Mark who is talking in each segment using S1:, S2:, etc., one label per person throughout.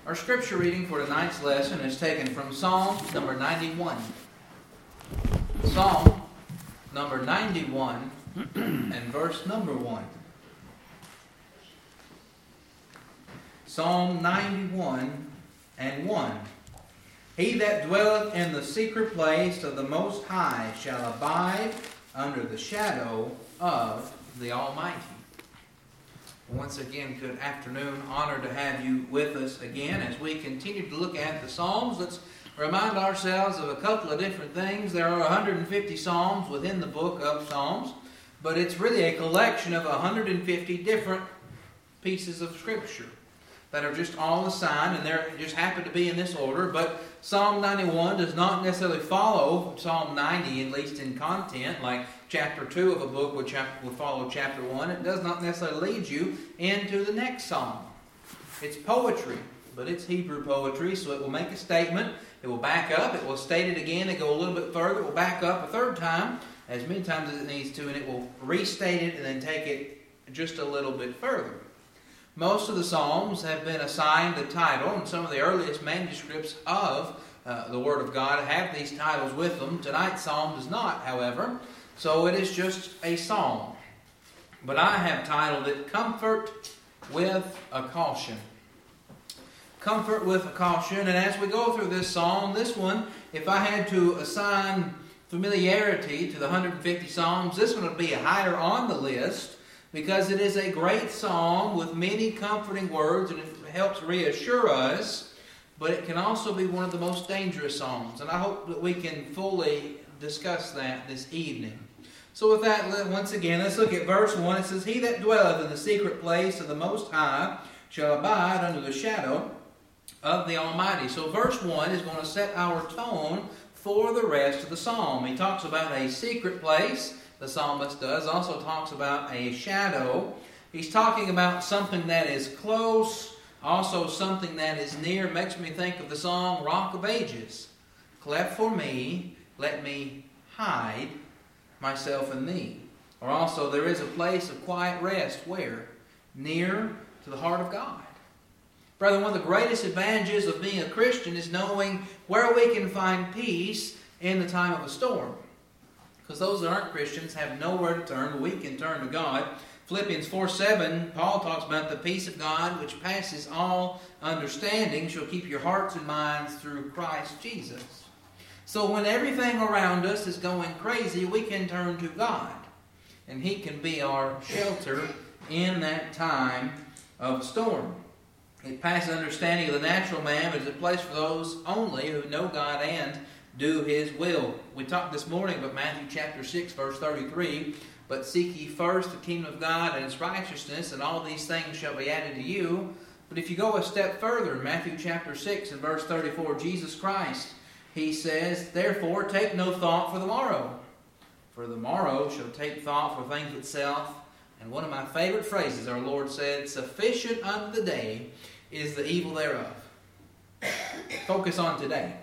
S1: Our scripture reading for tonight's lesson is taken from Psalm number 91. Psalm number 91 and verse number 1. Psalm 91 and 1. He that dwelleth in the secret place of the Most High shall abide under the shadow of the Almighty. Once again, good afternoon. Honored to have you with us again as we continue to look at the Psalms. Let's remind ourselves of a couple of different things. There are 150 Psalms within the book of Psalms, but it's really a collection of 150 different pieces of Scripture that are just all assigned, and they just happen to be in this order. But Psalm 91 does not necessarily follow Psalm 90, at least in content, like chapter 2 of a book would follow chapter 1. It does not necessarily lead you into the next psalm. It's poetry, but it's Hebrew poetry, so it will make a statement, it will back up, it will state it again, it go a little bit further, it will back up a third time, as many times as it needs to, and it will restate it and then take it just a little bit further. Most of the Psalms have been assigned a title, and some of the earliest manuscripts of the Word of God have these titles with them. Tonight's Psalm does not, however, so it is just a psalm. But I have titled it, Comfort with a Caution. Comfort with a Caution, and as we go through this psalm, this one, if I had to assign familiarity to the 150 Psalms, this one would be higher on the list, because it is a great psalm with many comforting words, and it helps reassure us, but it can also be one of the most dangerous psalms. And I hope that we can fully discuss that this evening. So with that, once again, let's look at verse 1. It says, He that dwelleth in the secret place of the Most High shall abide under the shadow of the Almighty. So verse 1 is going to set our tone for the rest of the psalm. He talks about a secret place. The psalmist does. Also talks about a shadow. He's talking about something that is close, also something that is near. Makes me think of the song Rock of Ages. Cleft for me, let me hide myself in thee. Or also, there is a place of quiet rest. Where? Near to the heart of God. Brother, one of the greatest advantages of being a Christian is knowing where we can find peace in the time of a storm. Because those that aren't Christians have nowhere to turn. We can turn to God. Philippians 4:7, Paul talks about the peace of God, which passes all understanding, shall keep your hearts and minds through Christ Jesus. So when everything around us is going crazy, we can turn to God. And He can be our shelter in that time of storm. It passes understanding of the natural man, but is a place for those only who know God and do His will. We talked this morning about Matthew chapter 6, verse 33. But seek ye first the kingdom of God and His righteousness, and all these things shall be added to you. But if you go a step further, in Matthew chapter 6 and verse 34, Jesus Christ, He says, Therefore take no thought for the morrow, for the morrow shall take thought for things itself. And one of my favorite phrases, our Lord said, Sufficient unto the day is the evil thereof. Focus on today.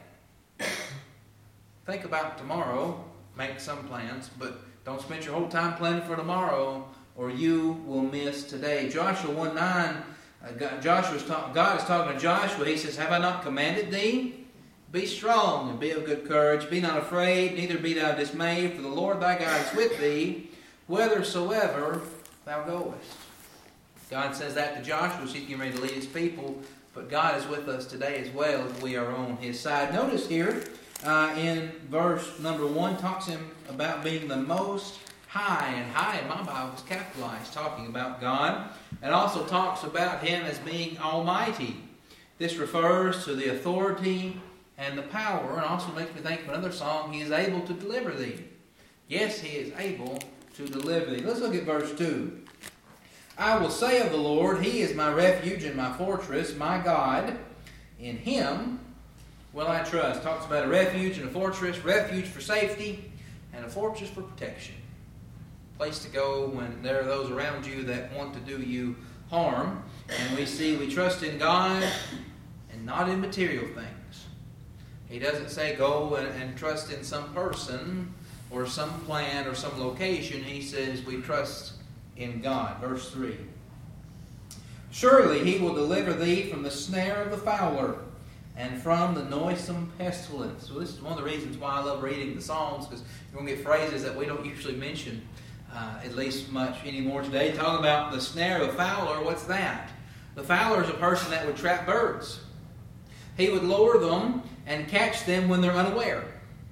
S1: Think about tomorrow, make some plans, but don't spend your whole time planning for tomorrow, or you will miss today. Joshua 1:9, God is talking to Joshua. He says, Have I not commanded thee? Be strong and be of good courage. Be not afraid, neither be thou dismayed, for the Lord thy God is with thee, whithersoever thou goest. God says that to Joshua, so He's getting ready to lead His people, but God is with us today as well if we are on His side. Notice here, in verse number 1, talks him about being the Most High. And high in my Bible is capitalized, talking about God. And also talks about Him as being Almighty. This refers to the authority and the power. And also makes me think of another song, He is able to deliver thee. Yes, He is able to deliver thee. Let's look at verse 2. I will say of the Lord, He is my refuge and my fortress, my God. In Him will I trust. Talks about a refuge and a fortress, refuge for safety, and a fortress for protection. Place to go when there are those around you that want to do you harm. And we trust in God and not in material things. He doesn't say go and trust in some person or some plan or some location. He says we trust in God. Verse 3. Surely he will deliver thee from the snare of the fowler and from the noisome pestilence. So this is one of the reasons why I love reading the Psalms, because you're going to get phrases that we don't usually mention, at least much anymore today. Talking about the snare of the fowler, what's that? The fowler is a person that would trap birds. He would lure them and catch them when they're unaware.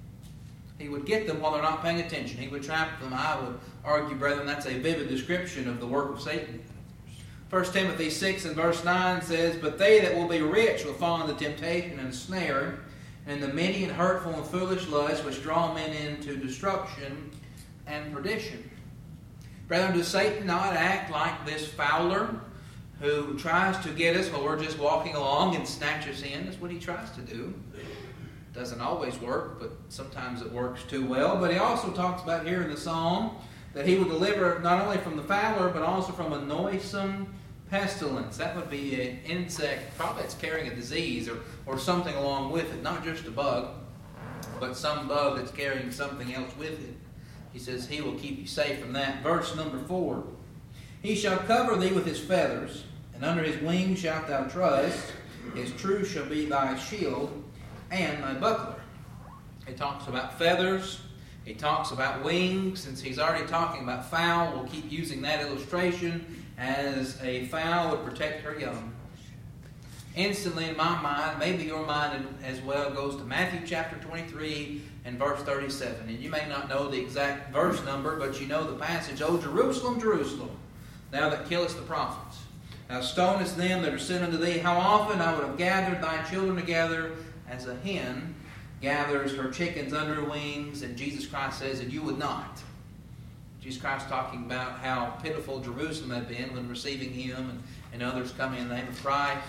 S1: He would get them while they're not paying attention. He would trap them. I would argue, brethren, that's a vivid description of the work of Satan. 1 Timothy 6 and verse 9 says, But they that will be rich will fall into temptation and snare, and the many and hurtful and foolish lusts which draw men into destruction and perdition. Brethren, does Satan not act like this fowler who tries to get us while we're just walking along and snatch us in? That's what he tries to do. Doesn't always work, but sometimes it works too well. But he also talks about here in the psalm that he will deliver not only from the fowler, but also from a noisome pestilence. That would be an insect, probably it's carrying a disease or something along with it. Not just a bug, but some bug that's carrying something else with it. He says he will keep you safe from that. Verse number 4. He shall cover thee with his feathers, and under his wings shalt thou trust. His truth shall be thy shield and thy buckler. He talks about feathers. He talks about wings. Since he's already talking about fowl, we'll keep using that illustration as a fowl would protect her young. Instantly in my mind, maybe your mind as well, goes to Matthew chapter 23 and verse 37. And you may not know the exact verse number, but you know the passage. O Jerusalem, Jerusalem, thou that killest the prophets, thou stonest them that are sent unto thee. How often I would have gathered thy children together as a hen gathers her chickens under her wings. And Jesus Christ says, and you would not. Jesus Christ talking about how pitiful Jerusalem had been when receiving him and others coming in the name of Christ.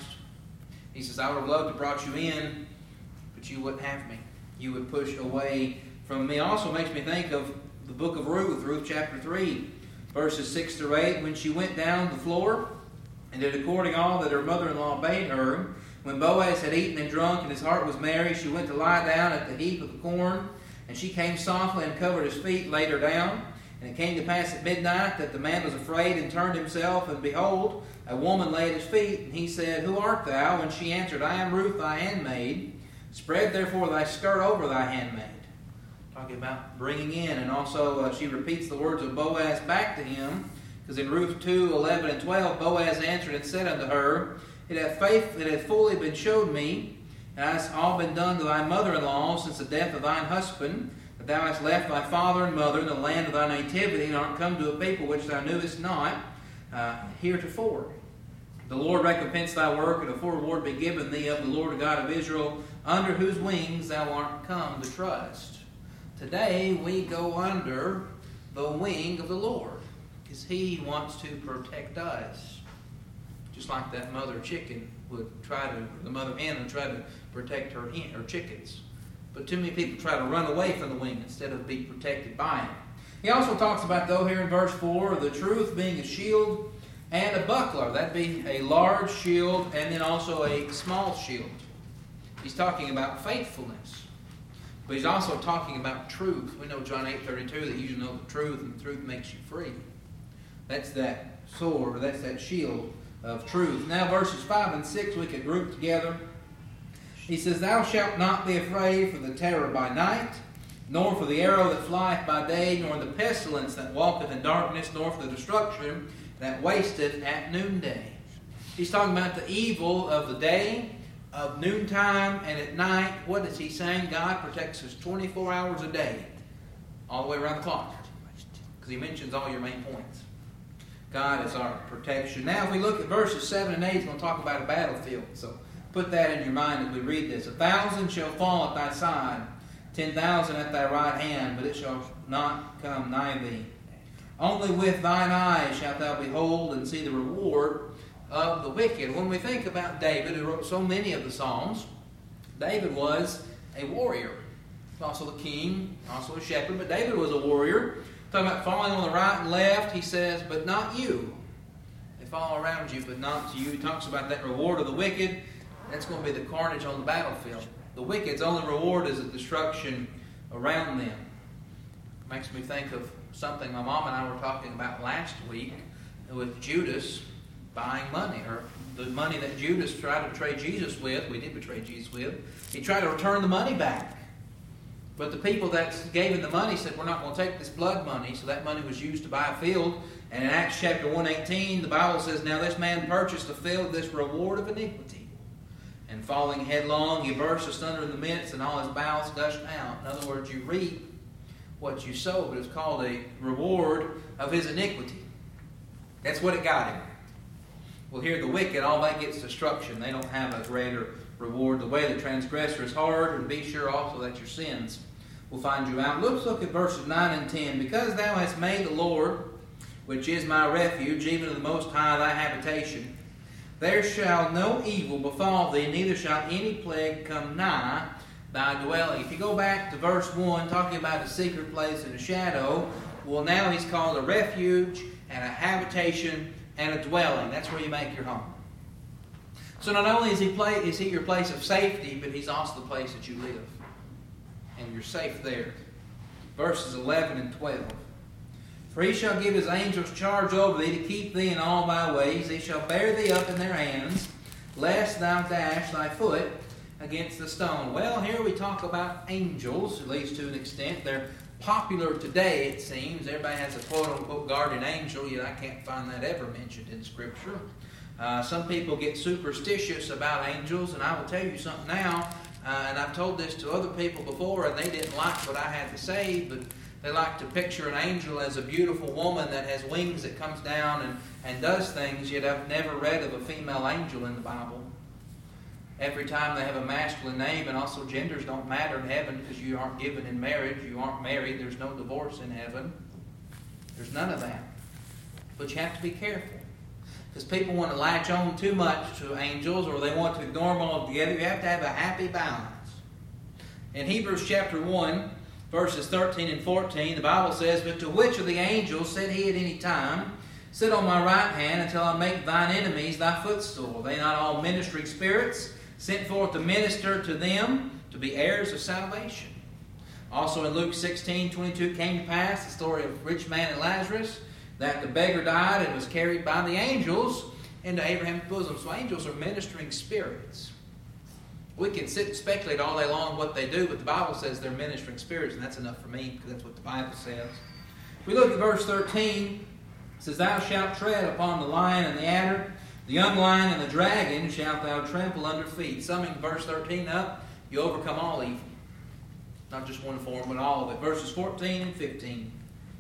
S1: He says, I would have loved to brought you in, but you wouldn't have me. You would push away from me. Also makes me think of the book of Ruth chapter 3, verses 6 to 8. When she went down the floor and did according all that her mother-in-law bade her, when Boaz had eaten and drunk and his heart was merry, she went to lie down at the heap of the corn. And she came softly and covered his feet, laid her down. And it came to pass at midnight that the man was afraid and turned himself, and behold, a woman lay at his feet. And he said, Who art thou? And she answered, I am Ruth thy handmaid. Spread therefore thy skirt over thy handmaid. Talking about bringing in. And also she repeats the words of Boaz back to him. Because in Ruth 2, 11 and 12, Boaz answered and said unto her, It hath fully been showed me, and it has all been done to thy mother-in-law since the death of thine husband, that thou hast left thy father and mother in the land of thy nativity, and art come to a people which thou knewest not heretofore. The Lord recompense thy work, and a full reward be given thee of the Lord God of Israel, under whose wings thou art come to trust. Today we go under the wing of the Lord, because he wants to protect us. Just like that mother chicken the mother hen would try to protect her chickens. But too many people try to run away from the wing instead of being protected by it. He also talks about, though, here in verse 4, the truth being a shield and a buckler. That'd be a large shield and then also a small shield. He's talking about faithfulness. But he's also talking about truth. We know John 8:32 that you know the truth, and the truth makes you free. That's that sword, or that's that shield of truth. Now verses 5 and 6 we could group together. He says, Thou shalt not be afraid for the terror by night, nor for the arrow that flieth by day, nor the pestilence that walketh in darkness, nor for the destruction that wasteth at noonday. He's talking about the evil of the day, of noontime, and at night. What is he saying? God protects us 24 hours a day, all the way around the clock. Because he mentions all your main points. God is our protection. Now, if we look at verses 7 and 8, he's going to talk about a battlefield. So put that in your mind as we read this. 1,000 shall fall at thy side, 10,000 at thy right hand, but it shall not come nigh thee. Only with thine eyes shalt thou behold and see the reward of the wicked. When we think about David, who wrote so many of the Psalms, David was a warrior. Also the king, also a shepherd, but David was a warrior. Talking about falling on the right and left, he says, but not you. They fall around you, but not to you. He talks about that reward of the wicked. That's going to be the carnage on the battlefield. The wicked's only reward is the destruction around them. Makes me think of something my mom and I were talking about last week with Judas. buying money, or the money that Judas tried to betray Jesus with. We did betray Jesus with. He tried to return the money back. But the people that gave him the money said, we're not going to take this blood money. So that money was used to buy a field. And in Acts chapter 1:18, the Bible says, now this man purchased a field, this reward of iniquity. And falling headlong, he burst asunder in the midst, and all his bowels gushed out. In other words, you reap what you sow, but it's called a reward of his iniquity. That's what it got him. Well, here the wicked, all they get is destruction. They don't have a greater reward. The way the transgressor is hard, and be sure also that your sins will find you out. Let's look at verses 9 and 10. Because thou hast made the Lord, which is my refuge, even the Most High thy habitation, there shall no evil befall thee, neither shall any plague come nigh thy dwelling. If you go back to verse 1, talking about a secret place and a shadow, well, now he's called a refuge and a habitation and a dwelling. That's where you make your home. So not only is he your place of safety, but he's also the place that you live. And you're safe there. Verses 11 and 12. For he shall give his angels charge over thee to keep thee in all thy ways. They shall bear thee up in their hands, lest thou dash thy foot against the stone. Well, here we talk about angels, at least to an extent. They're popular today, it seems. Everybody has a quote-unquote guardian angel, yet I can't find that ever mentioned in Scripture. Some people get superstitious about angels, and I will tell you something now, and I've told this to other people before, and they didn't like what I had to say, but they like to picture an angel as a beautiful woman that has wings that comes down and does things, yet I've never read of a female angel in the Bible. Every time they have a masculine name, and also genders don't matter in heaven because you aren't given in marriage, you aren't married, there's no divorce in heaven. There's none of that. But you have to be careful. Because people want to latch on too much to angels, or they want to ignore them altogether. You have to have a happy balance. In Hebrews chapter 1, verses 13 and 14, the Bible says, but to which of the angels said he at any time, sit on my right hand until I make thine enemies thy footstool? Are they not all ministering spirits, sent forth to minister to them, to be heirs of salvation? Also in Luke 16:22 it came to pass, the story of rich man and Lazarus, that the beggar died and was carried by the angels into Abraham's bosom. So angels are ministering spirits. We can sit and speculate all day long what they do, but the Bible says they're ministering spirits, and that's enough for me, because that's what the Bible says. If we look at verse 13, it says, thou shalt tread upon the lion and the adder, the young lion and the dragon shalt thou trample under feet. Summing verse 13 up, you overcome all evil. Not just one form, but all of it. Verses 14 and 15.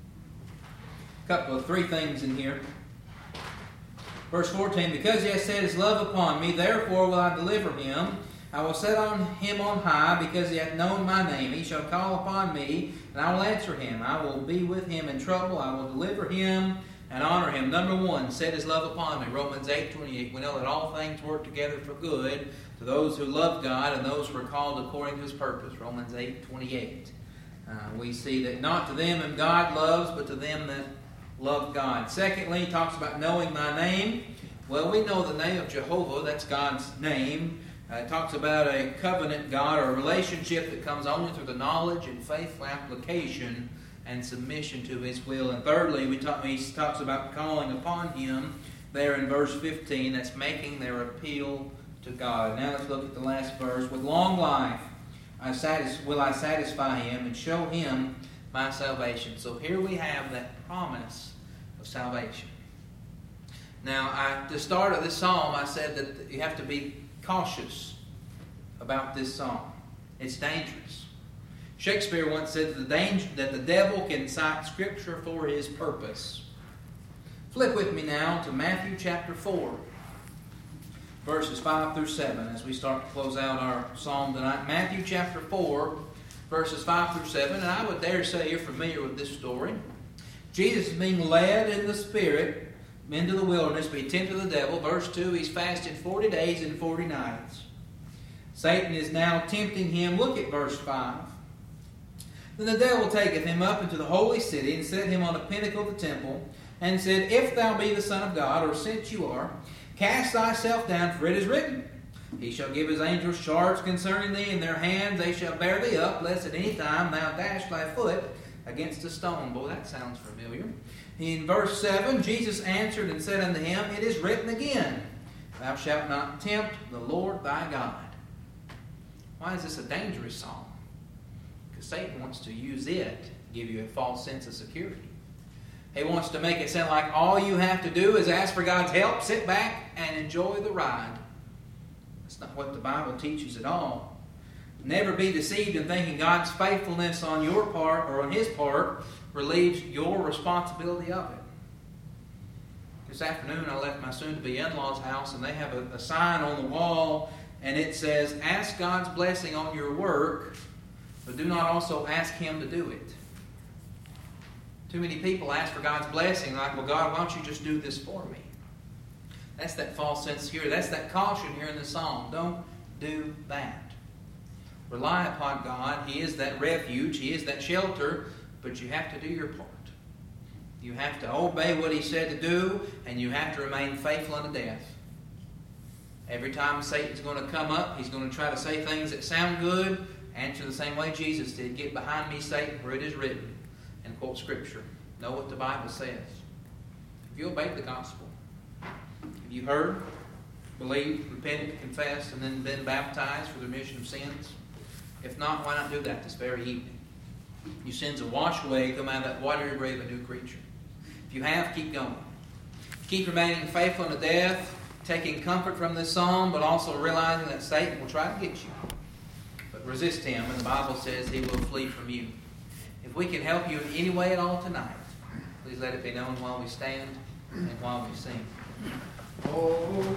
S1: Three things in here. Verse 14, because he has set his love upon me, therefore will I deliver him. I will set on him on high, because he hath known my name. He shall call upon me, and I will answer him. I will be with him in trouble. I will deliver him and honor him. Number one, set his love upon me. Romans 8:28. We know that all things work together for good to those who love God and those who are called according to his purpose. Romans 8:28. We see that not to them whom God loves, but to them that love God. Secondly, he talks about knowing thy name. Well, we know the name of Jehovah. That's God's name. It talks about a covenant God, or a relationship that comes only through the knowledge and faithful application and submission to his will. And thirdly, he talks about calling upon him there in verse 15. That's making their appeal to God. Now let's look at the last verse. With long life will I satisfy him and show him my salvation. So here we have that promise of salvation. Now, at the start of this psalm, I said that you have to be cautious about this psalm. It's dangerous. Shakespeare once said that the devil can cite Scripture for his purpose. Flip with me now to Matthew chapter 4, verses 5 through 7, as we start to close out our psalm tonight. Matthew chapter 4, verses 5 through 7, and I would dare say you're familiar with this story. Jesus is being led in the Spirit into the wilderness to be tempted of the devil. Verse 2, he's fasted 40 days and 40 nights. Satan is now tempting him. Look at verse 5. Then the devil taketh him up into the holy city and set him on a pinnacle of the temple, and said, If thou be the Son of God, or since you are, cast thyself down, for it is written, He shall give his angels charge concerning thee, in their hands they shall bear thee up, lest at any time thou dash thy foot against a stone. Boy, that sounds familiar. In verse 7, Jesus answered and said unto him, It is written again, Thou shalt not tempt the Lord thy God. Why is this a dangerous psalm? Because Satan wants to use it to give you a false sense of security. He wants to make it sound like all you have to do is ask for God's help, sit back, and enjoy the ride. That's not what the Bible teaches at all. Never be deceived in thinking God's faithfulness on your part or on His part relieves your responsibility of it. This afternoon I left my soon-to-be in-law's house, and they have a sign on the wall, and it says, Ask God's blessing on your work, but do not also ask Him to do it. Too many people ask for God's blessing, like, well, God, why don't you just do this for me? That's that false sense of security. That's that caution here in the psalm. Don't do that. Rely upon God. He is that refuge. He is that shelter, but you have to do your part. You have to obey what He said to do, and you have to remain faithful unto death. Every time Satan's going to come up, he's going to try to say things that sound good. Answer the same way Jesus did. Get behind me, Satan, for it is written. And quote Scripture. Know what the Bible says. If you obeyed the gospel, if you heard, believed, repented, confessed, and then been baptized for the remission of sins, if not, why not do that this very evening? Your sins will wash away, come out of that watery grave a new creature. If you have, keep going. Keep remaining faithful unto death, taking comfort from this psalm, but also realizing that Satan will try to get you. But resist him, and the Bible says he will flee from you. If we can help you in any way at all tonight, please let it be known while we stand and while we sing. Oh,